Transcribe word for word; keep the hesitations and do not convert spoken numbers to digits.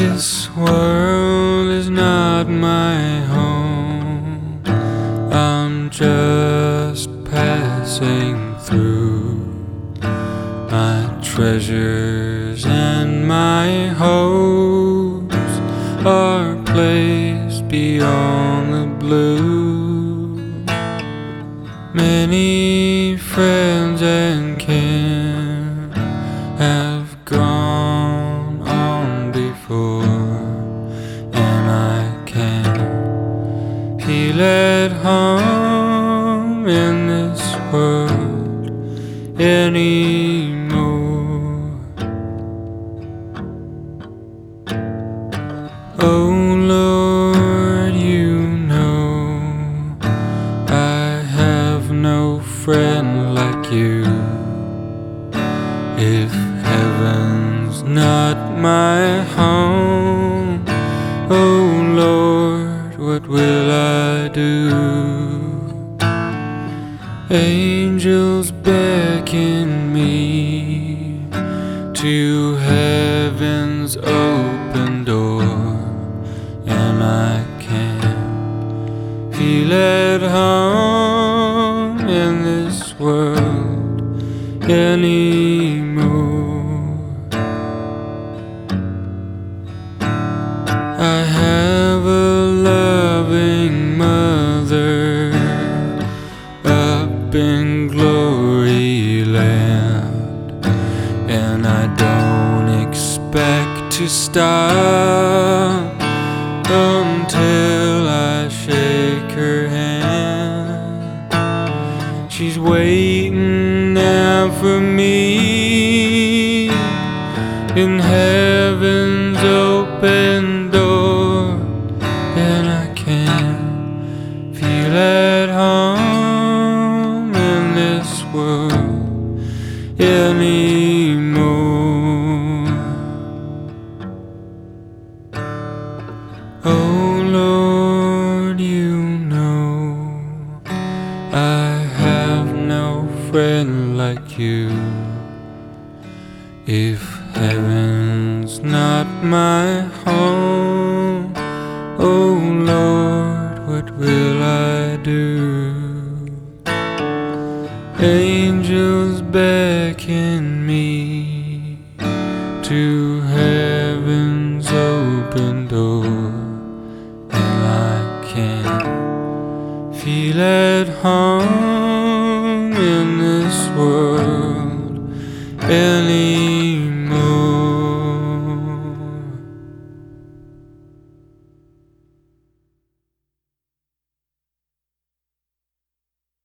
This world is not my home. I'm just passing through. My treasures and my hopes are placed beyond the blue. Many friends and kin have gone on before, and I can't feel at home in this world anymore. Oh Lord, you know I have no friend like you. If heaven's not my home, oh Lord, what will I do? Angels beckon me to heaven's open door, and I can't feel at home in this world anymore. I have a loving mother up in glory land, and I don't expect to stop until I shake her hand. She's waiting now for me in heaven's open door, and I can't feel at home in this world anymore. Oh Lord, you know I have no friend like you. If heaven's not my home, oh Lord, what will I do? Angels beckon me to heaven's open door, and I can't feel at home in this world anymore.